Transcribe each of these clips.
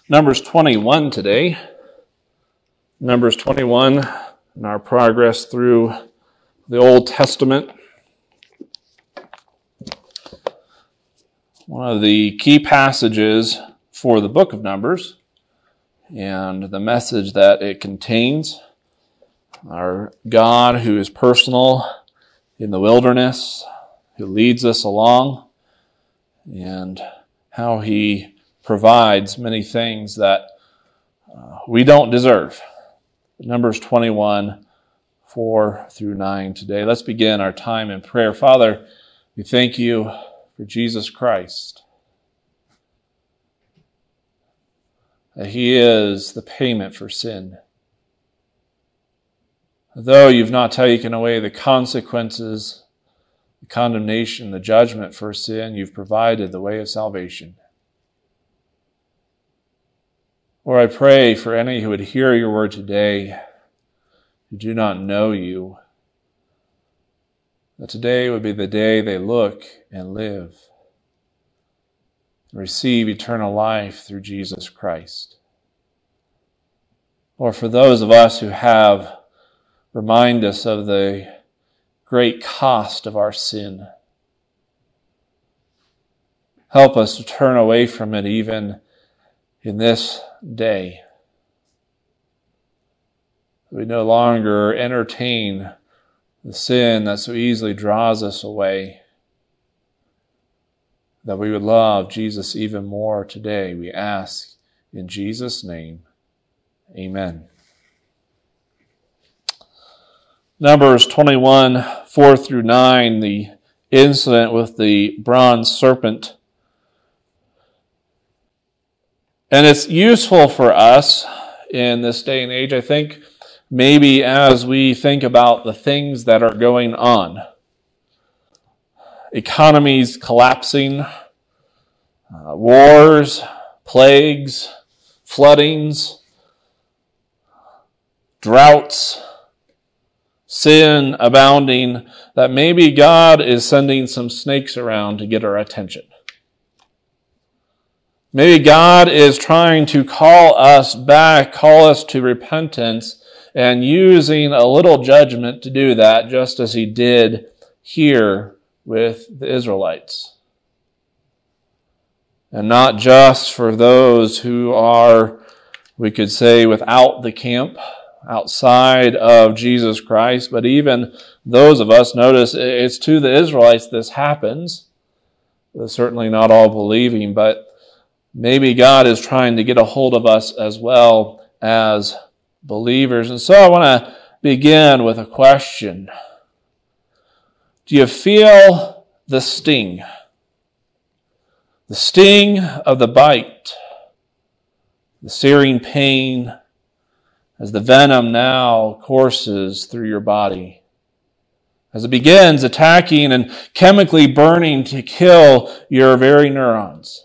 Numbers 21 today. Numbers 21 in our progress through the Old Testament. One of the key passages for the book of Numbers and the message that it contains. Our God who is personal in the wilderness, who leads us along, and how He provides many things that we don't deserve. Numbers 21, 4 through 9 today. Let's begin our time in prayer. Father, we thank you for Jesus Christ. That He is the payment for sin. Though you've not taken away the consequences, the condemnation, the judgment for sin, you've provided the way of salvation. Lord, I pray for any who would hear your word today who do not know you, that today would be the day they look and live and receive eternal life through Jesus Christ. Or for those of us who have, remind us of the great cost of our sin. Help us to turn away from it even in this day. We no longer entertain the sin that so easily draws us away. That we would love Jesus even more today, we ask in Jesus' name. Amen. Numbers 21, 4 through 9, the incident with the bronze serpent. And it's useful for us in this day and age, I think, maybe as we think about the things that are going on. Economies collapsing, wars, plagues, floodings, droughts, sin abounding, that maybe God is sending some snakes around to get our attention. Maybe God is trying to call us back, call us to repentance, and using a little judgment to do that, just as He did here with the Israelites. And not just for those who are, we could say, without the camp, outside of Jesus Christ, but even those of us, notice it's to the Israelites this happens. They're certainly not all believing, but maybe God is trying to get a hold of us as well as believers. And so I want to begin with a question. Do you feel the sting? The sting of the bite, the searing pain, as the venom now courses through your body, as it begins attacking and chemically burning to kill your very neurons.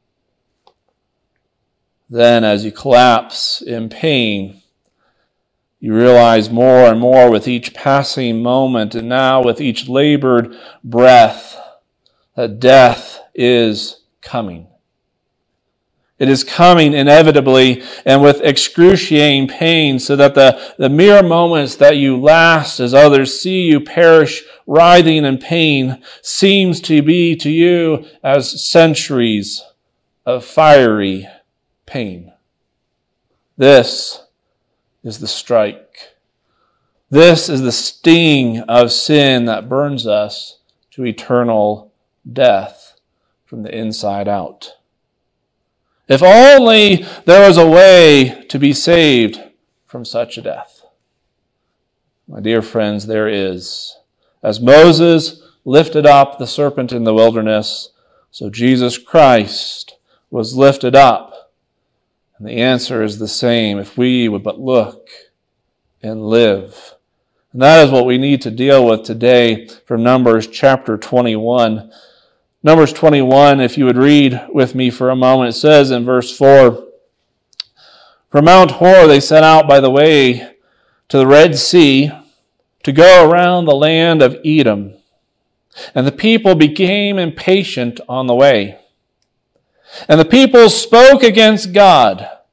Then as you collapse in pain, you realize more and more with each passing moment, and now with each labored breath, that death is coming. It is coming inevitably and with excruciating pain, so that the mere moments that you last as others see you perish writhing in pain seems to be to you as centuries of fiery pain. This is the strike. This is the sting of sin that burns us to eternal death from the inside out. If only there was a way to be saved from such a death. My dear friends, there is. As Moses lifted up the serpent in the wilderness, so Jesus Christ was lifted up. And the answer is the same, if we would but look and live. And that is what we need to deal with today from Numbers chapter 21. Numbers 21, if you would read with me for a moment, it says in verse 4, From Mount Hor they set out by the way to the Red Sea to go around the land of Edom. And the people became impatient on the way. And the people spoke against God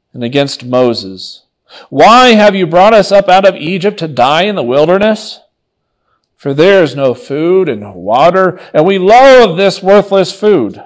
and against Moses. Why have you brought us up out of Egypt to die in the wilderness? For there is no food and no water, and we loathe this worthless food.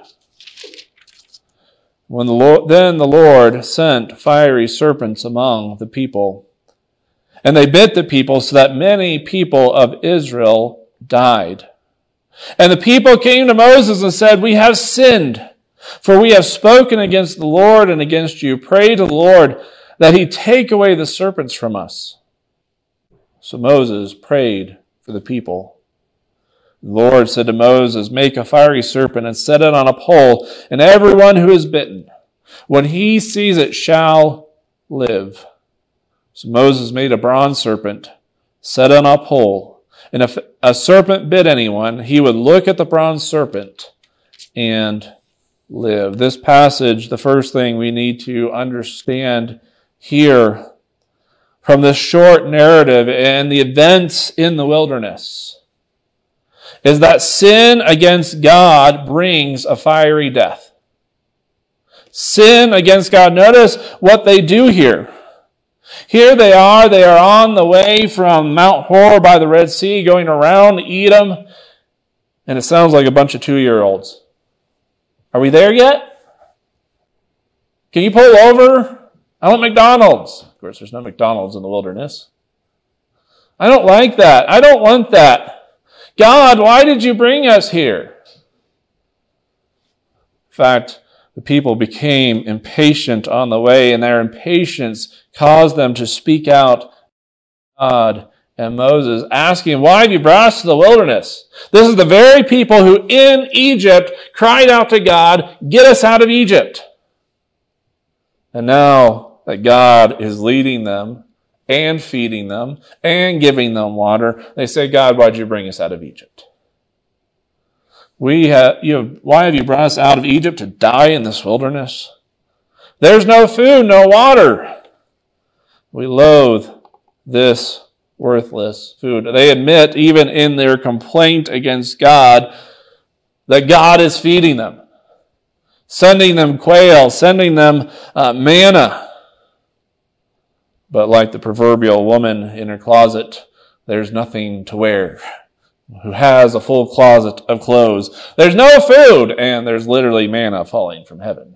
Then the Lord sent fiery serpents among the people, and they bit the people so that many people of Israel died. And the people came to Moses and said, we have sinned, for we have spoken against the Lord and against you. Pray to the Lord that he take away the serpents from us. So Moses prayed for the people. The Lord said to Moses, make a fiery serpent and set it on a pole, and everyone who is bitten, when he sees it, shall live. So Moses made a bronze serpent, set it on a pole, and if a serpent bit anyone, he would look at the bronze serpent and live. This passage, the first thing we need to understand here from this short narrative and the events in the wilderness is that sin against God brings a fiery death. Sin against God. Notice what they do here. Here they are on the way from Mount Hor by the Red Sea, going around Edom, and it sounds like a bunch of 2-year-olds. Are we there yet? Can you pull over? I want McDonald's. Of course, there's no McDonald's in the wilderness. I don't like that. I don't want that. God, why did you bring us here? In fact, the people became impatient on the way, and their impatience caused them to speak out to God and Moses, asking, why have you brought us to the wilderness? This is the very people who in Egypt cried out to God, get us out of Egypt. And now that God is leading them and feeding them and giving them water, they say, God, why did you bring us out of Egypt? Why have you brought us out of Egypt to die in this wilderness? There's no food, no water. We loathe this worthless food. They admit, even in their complaint against God, that God is feeding them, sending them quail, sending them manna. But like the proverbial woman in her closet, there's nothing to wear. Who has a full closet of clothes. There's no food, and there's literally manna falling from heaven.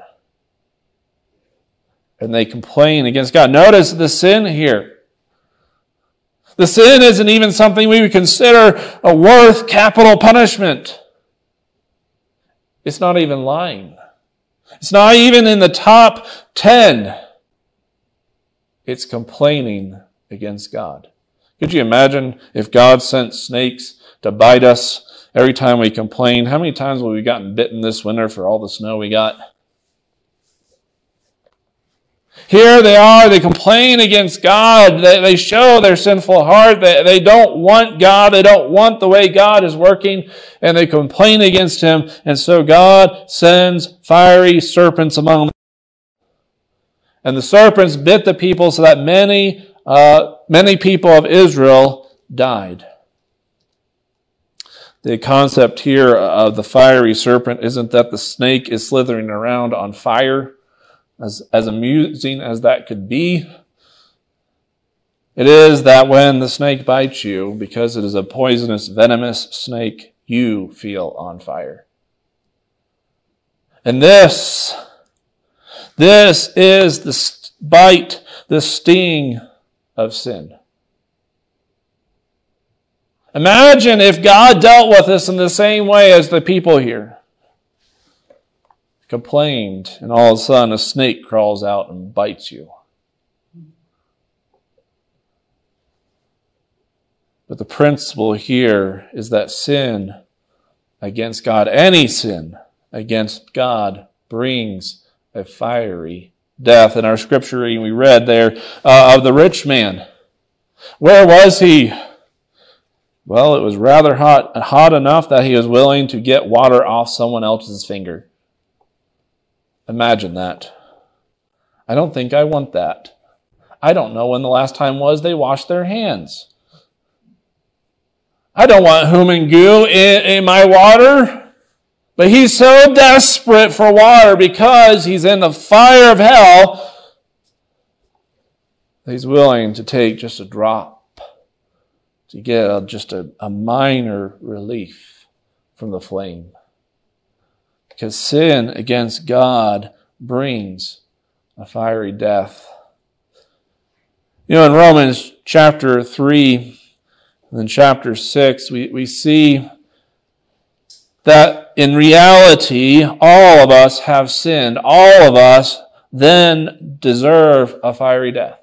And they complain against God. Notice the sin here. The sin isn't even something we would consider worth capital punishment. It's not even lying. It's not even in the top 10. It's complaining against God. Could you imagine if God sent snakes to bite us every time we complain? How many times have we gotten bitten this winter for all the snow we got? Here they are, they complain against God. They show their sinful heart. They don't want God. They don't want the way God is working, and they complain against Him. And so God sends fiery serpents among them. And the serpents bit the people so that many people of Israel died. The concept here of the fiery serpent isn't that the snake is slithering around on fire, as amusing as that could be. It is that when the snake bites you, because it is a poisonous, venomous snake, you feel on fire. And this is the bite, the sting of sin. Imagine if God dealt with us in the same way as the people here. Complained, and all of a sudden a snake crawls out and bites you. But the principle here is that sin against God, any sin against God, brings a fiery death. In our scripture reading we read there of the rich man. Where was he? Well, it was rather hot enough that he was willing to get water off someone else's finger. Imagine that. I don't think I want that. I don't know when the last time was they washed their hands. I don't want human goo in my water. But he's so desperate for water because he's in the fire of hell He's willing to take just a drop to get just a minor relief from the flame. Because sin against God brings a fiery death. In Romans chapter 3 and then chapter 6, we see that in reality, all of us have sinned. All of us then deserve a fiery death.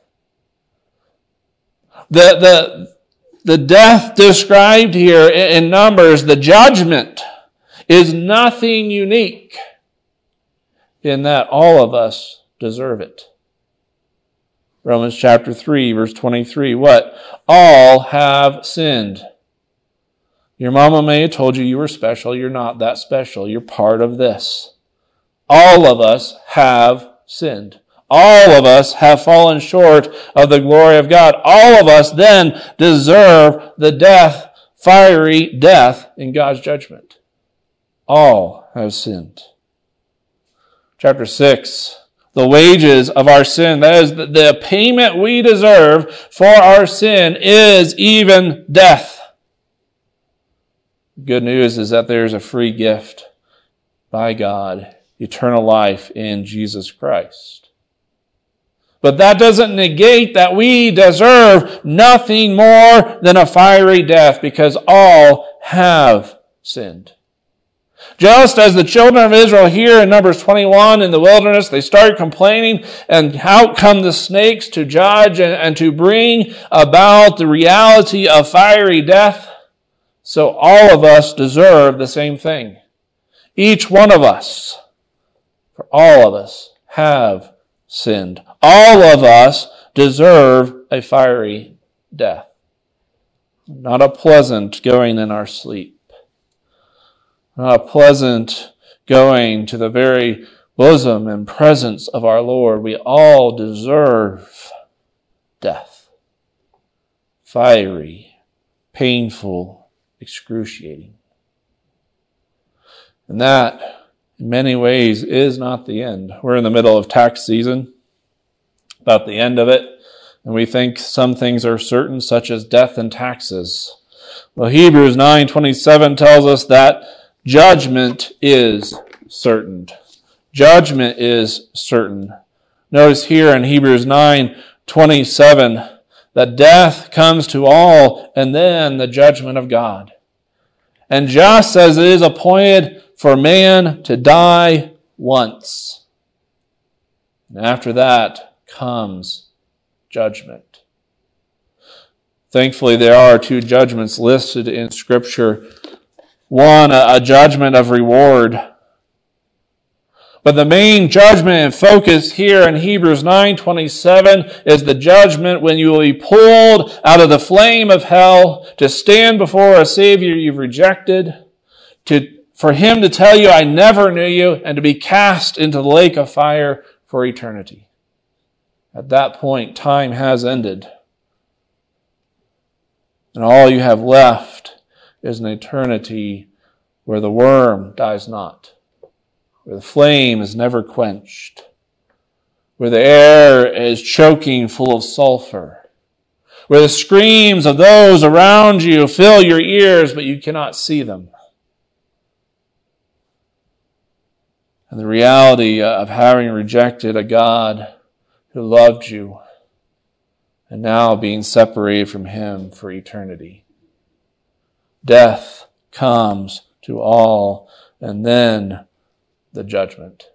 The death described here in Numbers, the judgment, is nothing unique in that all of us deserve it. Romans chapter 3, verse 23, what? All have sinned. Your mama may have told you were special. You're not that special. You're part of this. All of us have sinned. All of us have fallen short of the glory of God. All of us then deserve the fiery death in God's judgment. All have sinned. Chapter 6, the wages of our sin, that is, the payment we deserve for our sin is even death. The good news is that there's a free gift by God, eternal life in Jesus Christ. But that doesn't negate that we deserve nothing more than a fiery death, because all have sinned. Just as the children of Israel here in Numbers 21 in the wilderness, they started complaining, and out come the snakes to judge and to bring about the reality of fiery death, so all of us deserve the same thing. Each one of us, for all of us, have sinned. All of us deserve a fiery death. Not a pleasant going in our sleep. Not a pleasant going to the very bosom and presence of our Lord. We all deserve death. Fiery, painful, excruciating. And that, in many ways, is not the end. We're in the middle of tax season, about the end of it, and we think some things are certain, such as death and taxes. Well, Hebrews 9:27 tells us that judgment is certain. Judgment is certain. Notice here in Hebrews 9:27 that death comes to all and then the judgment of God. And just as it is appointed for man to die once, and after that comes judgment. Thankfully, there are two judgments listed in Scripture. One, a judgment of reward. But the main judgment and focus here in Hebrews 9:27 is the judgment when you will be pulled out of the flame of hell to stand before a Savior you've rejected, for Him to tell you, I never knew you, and to be cast into the lake of fire for eternity. At that point, time has ended. And all you have left is an eternity where the worm dies not, where the flame is never quenched, where the air is choking full of sulfur, where the screams of those around you fill your ears, but you cannot see them. And the reality of having rejected a God who loved you and now being separated from Him for eternity. Death comes to all, and then the judgment.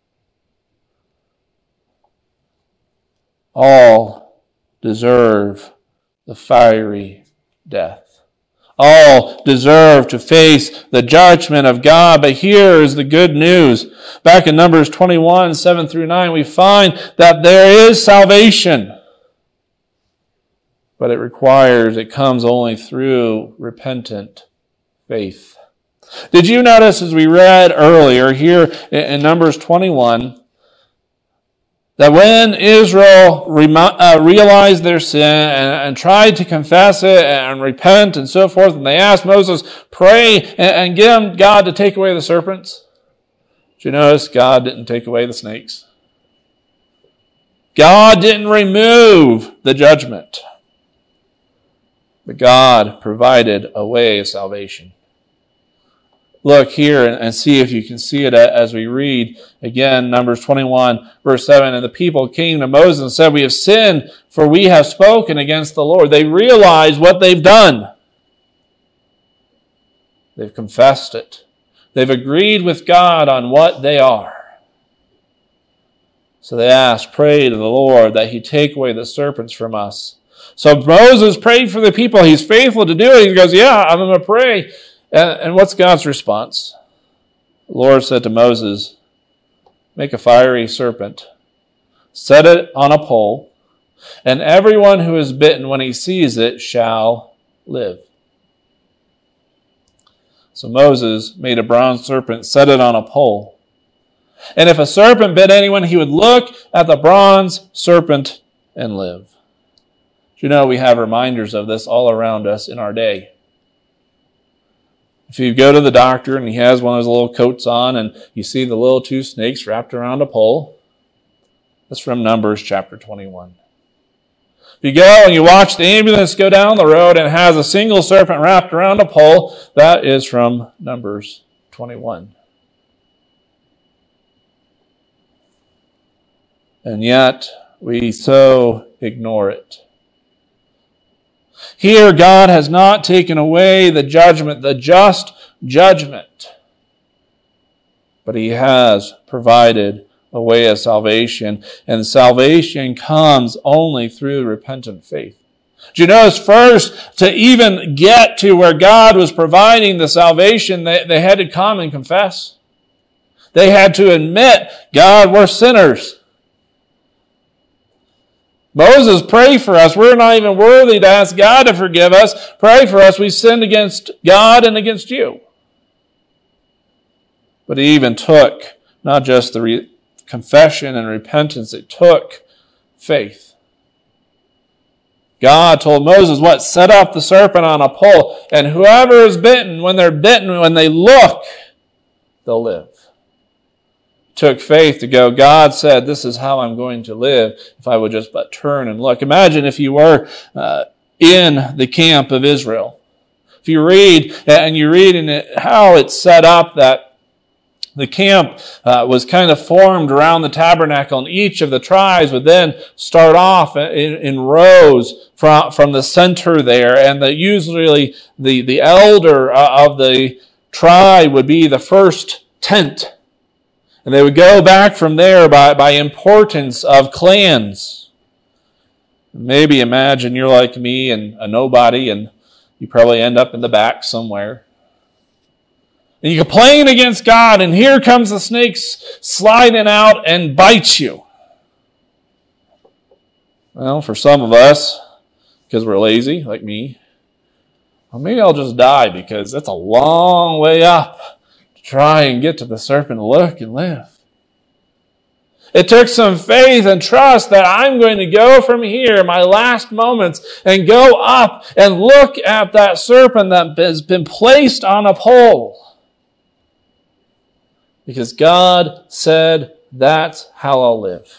All deserve the fiery death. All deserve to face the judgment of God, but here is the good news. Back in Numbers 21, 7 through 9, we find that there is salvation. But it comes only through repentant faith. Did you notice, as we read earlier here in Numbers 21, that when Israel realized their sin and tried to confess it and repent and so forth, and they asked Moses, pray and get God to take away the serpents? Did you notice God didn't take away the snakes? God didn't remove the judgment. But God provided a way of salvation. Look here and see if you can see it as we read again, Numbers 21, verse 7. And the people came to Moses and said, "We have sinned, for we have spoken against the Lord." They realize what they've done. They've confessed it. They've agreed with God on what they are. So they asked, pray to the Lord that he take away the serpents from us. So Moses prayed for the people. He's faithful to do it. He goes, yeah, I'm going to pray. And what's God's response? The Lord said to Moses, make a fiery serpent, set it on a pole, and everyone who is bitten when he sees it shall live. So Moses made a bronze serpent, set it on a pole. And if a serpent bit anyone, he would look at the bronze serpent and live. You know, we have reminders of this all around us in our day. If you go to the doctor and he has one of those little coats on and you see the little two snakes wrapped around a pole, that's from Numbers chapter 21. If you go and you watch the ambulance go down the road and it has a single serpent wrapped around a pole, that is from Numbers 21. And yet, we so ignore it. Here, God has not taken away the judgment, the just judgment, but he has provided a way of salvation, and salvation comes only through repentant faith. Do you notice first, to even get to where God was providing the salvation, they had to come and confess. They had to admit, God, we're sinners. Moses, pray for us. We're not even worthy to ask God to forgive us. Pray for us. We sinned against God and against you. But it even took not just the confession and repentance, it took faith. God told Moses, what? Set up the serpent on a pole, and whoever is bitten, when they look, they'll live. It took faith to go, God said, this is how I'm going to live if I would just but turn and look. Imagine if you were in the camp of Israel. If you read, and you read in it how it's set up, that the camp was kind of formed around the tabernacle, and each of the tribes would then start off in rows from the center there, and usually the elder of the tribe would be the first tent. And they would go back from there by importance of clans. Maybe imagine you're like me and a nobody, and you probably end up in the back somewhere. And you complain against God, and here comes the snakes sliding out and bites you. Well, for some of us, because we're lazy, like me, well, maybe I'll just die because that's a long way up to try and get to the serpent and look and live. It took some faith and trust that I'm going to go from here, my last moments, and go up and look at that serpent that has been placed on a pole. Because God said, that's how I'll live.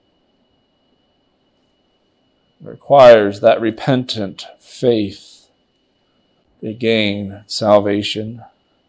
It requires that repentant faith to gain salvation.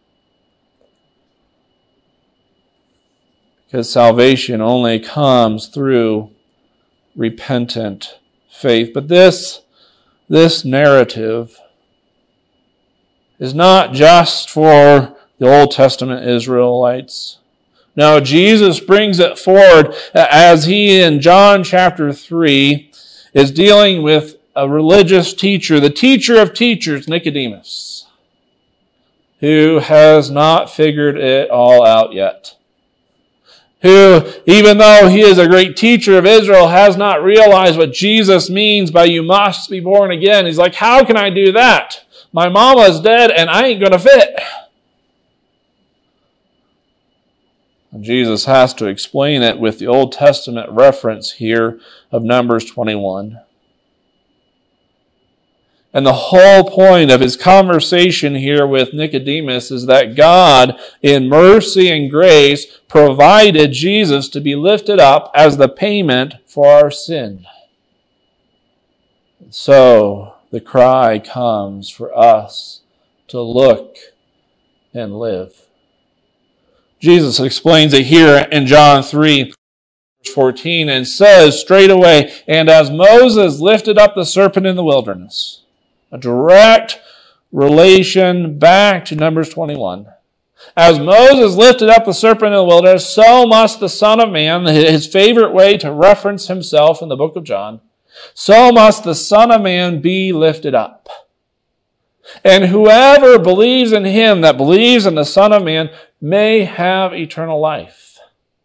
Because salvation only comes through repentant faith. But this narrative is not just for the Old Testament Israelites. No, Jesus brings it forward as he in John chapter 3 is dealing with a religious teacher, the teacher of teachers, Nicodemus, who has not figured it all out yet. Who, even though he is a great teacher of Israel, has not realized what Jesus means by you must be born again. He's like, how can I do that? My mama is dead and I ain't going to fit. And Jesus has to explain it with the Old Testament reference here of Numbers 21. And the whole point of his conversation here with Nicodemus is that God, in mercy and grace, provided Jesus to be lifted up as the payment for our sin. So the cry comes for us to look and live. Jesus explains it here in John 3, verse 14, and says straightaway, and as Moses lifted up the serpent in the wilderness, a direct relation back to Numbers 21. As Moses lifted up the serpent in the wilderness, so must the Son of Man, his favorite way to reference himself in the book of John, so must the Son of Man be lifted up. And whoever believes in him, that believes in the Son of Man, may have eternal life.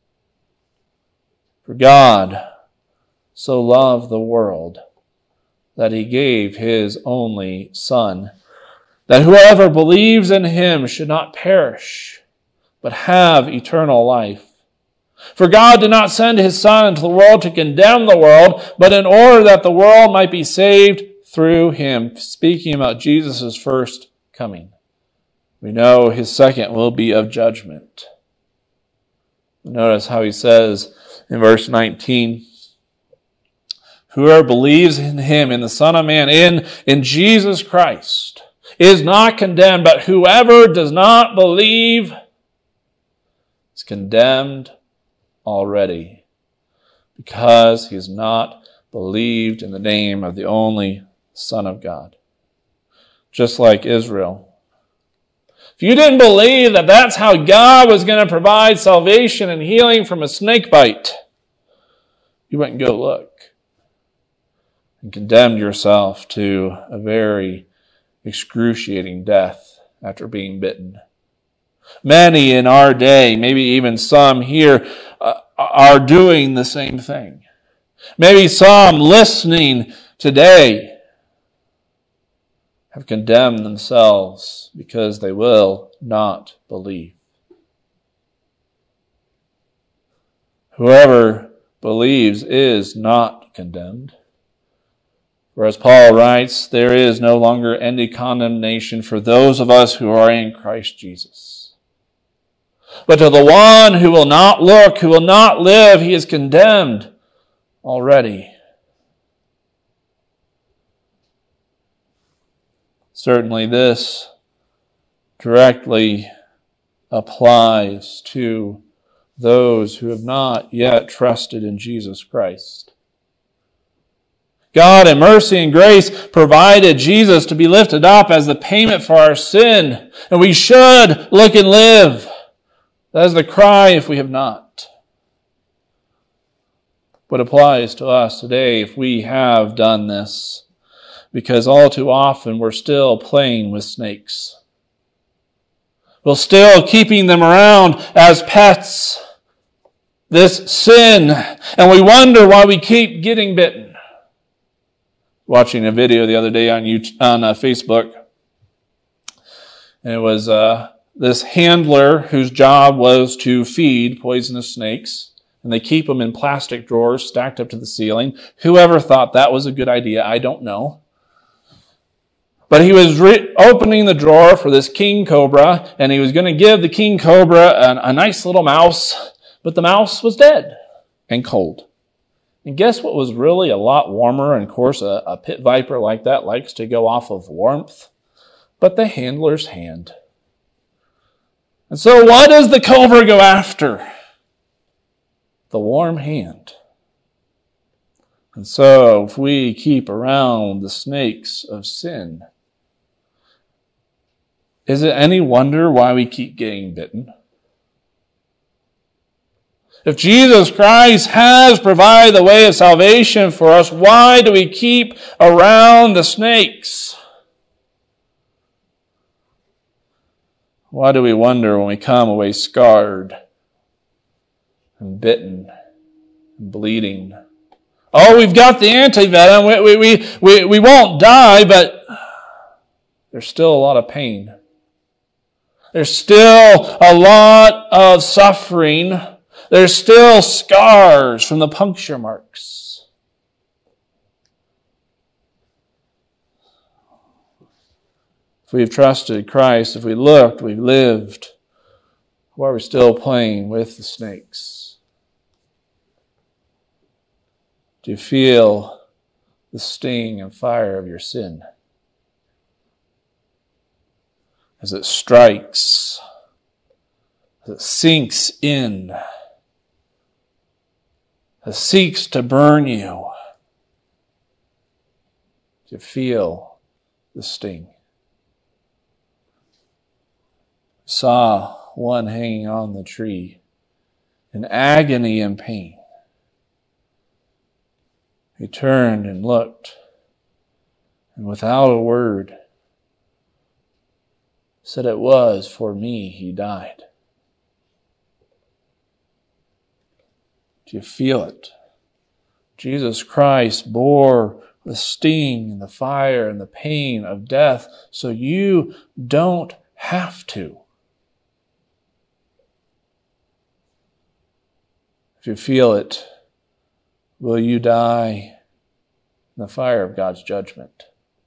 For God so loved the world that he gave his only Son, that whoever believes in him should not perish, but have eternal life. For God did not send his Son into the world to condemn the world, but in order that the world might be saved through him. Speaking about Jesus' first coming. We know his second will be of judgment. Notice how he says in verse 19, whoever believes in him, in the Son of Man, in Jesus Christ, is not condemned, but whoever does not believe is condemned already, because he has not believed in the name of the only Son of God. Just like Israel. If you didn't believe that that's how God was going to provide salvation and healing from a snake bite, you wouldn't go look and condemned yourself to a very excruciating death after being bitten. Many in our day, maybe even some here, are doing the same thing. Maybe some listening today have condemned themselves because they will not believe. Whoever believes is not condemned. For as Paul writes, there is no longer any condemnation for those of us who are in Christ Jesus. But to the one who will not look, who will not live, he is condemned already. Certainly this directly applies to those who have not yet trusted in Jesus Christ. God in mercy and grace provided Jesus to be lifted up as the payment for our sin, and we should look and live. That is the cry if we have not. What applies to us today if we have done this, because all too often we're still playing with snakes. We're still keeping them around as pets, this sin, and we wonder why we keep getting bitten. Watching a video the other day on Facebook, and it was this handler whose job was to feed poisonous snakes, and they keep them in plastic drawers stacked up to the ceiling. Whoever thought that was a good idea, I don't know. But he was opening the drawer for this king cobra, and he was going to give the king cobra a nice little mouse, but the mouse was dead and cold. And guess what was really a lot warmer? And of course, a pit viper like that likes to go off of warmth. But the handler's hand. And so what does the cobra go after? The warm hand. And so if we keep around the snakes of sin, is it any wonder why we keep getting bitten? If Jesus Christ has provided the way of salvation for us, why do we keep around the snakes? Why do we wonder when we come away scarred and bitten and bleeding? Oh, we've got the antivenom. We won't die, but there's still a lot of pain. There's still a lot of suffering. There's still scars from the puncture marks. If we've trusted Christ, if we looked, we've lived, why are we still playing with the snakes? Do you feel the sting and fire of your sin. As it strikes, as it sinks in, as it seeks to burn you, to feel the sting. Saw one hanging on the tree in agony and pain. He turned and looked, and without a word said, "It was for me he died." Do you feel it? Jesus Christ bore the sting and the fire and the pain of death so you don't have to. If you feel it, will you die in the fire of God's judgment?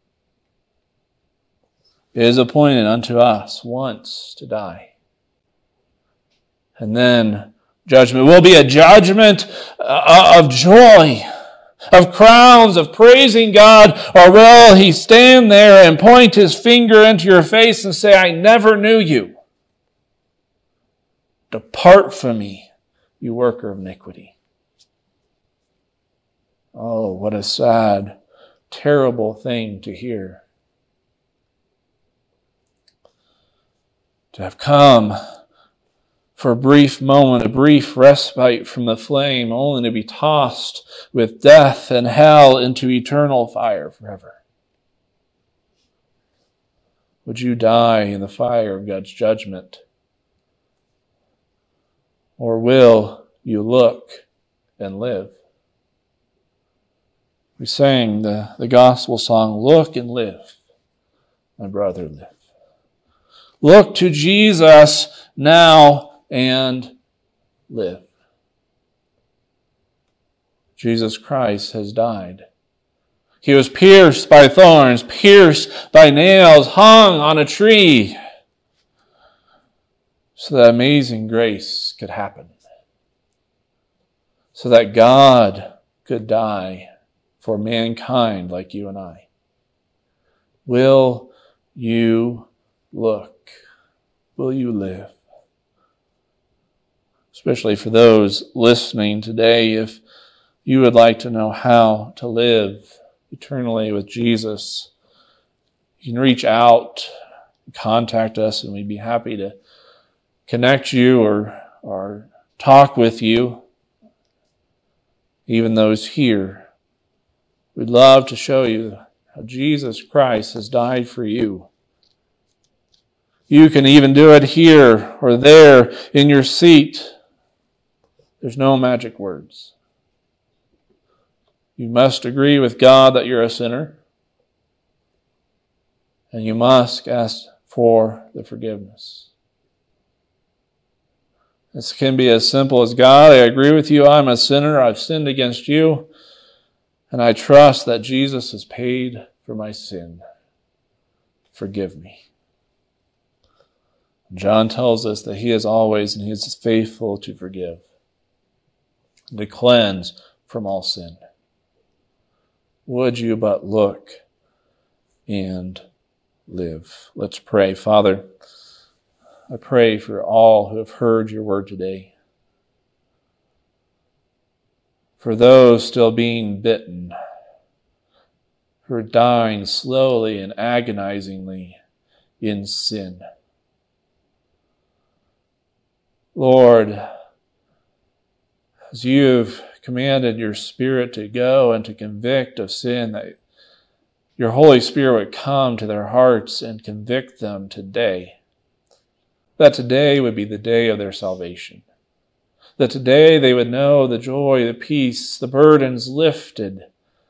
It is appointed unto us once to die. And then judgment will be a judgment of joy, of crowns, of praising God, or will he stand there and point his finger into your face and say, "I never knew you. Depart from me, you worker of iniquity." Oh, what a sad, terrible thing to hear. To have come for a brief moment, a brief respite from the flame, only to be tossed with death and hell into eternal fire forever. Would you die in the fire of God's judgment? Or will you look and live? We sang the gospel song, "Look and live, my brother, live." Look to Jesus now and live. Jesus Christ has died. He was pierced by thorns, pierced by nails, hung on a tree, so that amazing grace could happen, so that God could die for mankind like you and I. Will you look? Will you live? Especially for those listening today, if you would like to know how to live eternally with Jesus, you can reach out, contact us, and we'd be happy to connect you or talk with you, even those here. We'd love to show you how Jesus Christ has died for you. You can even do it here or there in your seat. There's no magic words. You must agree with God that you're a sinner, and you must ask for the forgiveness. This can be as simple as, "God, I agree with you. I'm a sinner. I've sinned against you, and I trust that Jesus has paid for my sin. Forgive me." John tells us that he is always and he is faithful to forgive, to cleanse from all sin. Would you but look and live? Let's pray. Father, I pray for all who have heard your word today. For those still being bitten, who are dying slowly and agonizingly in sin. Lord, as you've commanded your Spirit to go and to convict of sin, that your Holy Spirit would come to their hearts and convict them today. That today would be the day of their salvation. That today they would know the joy, the peace, the burdens lifted,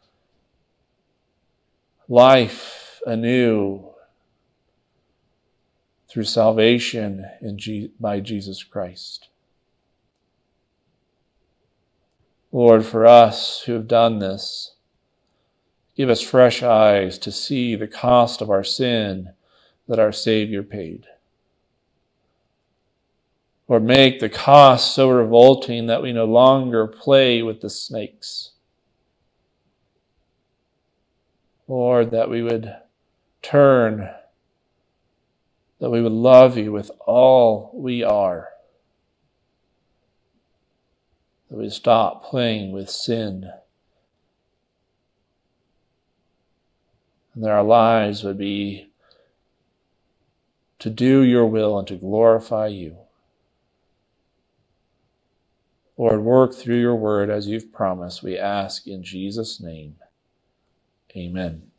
life anew through salvation by Jesus Christ. Lord, for us who have done this, give us fresh eyes to see the cost of our sin that our Savior paid. Lord, make the cost so revolting that we no longer play with the snakes. Lord, that we would turn, that we would love you with all we are, that we stop playing with sin, and that our lives would be to do your will and to glorify you. Lord, work through your word as you've promised, we ask in Jesus' name. Amen.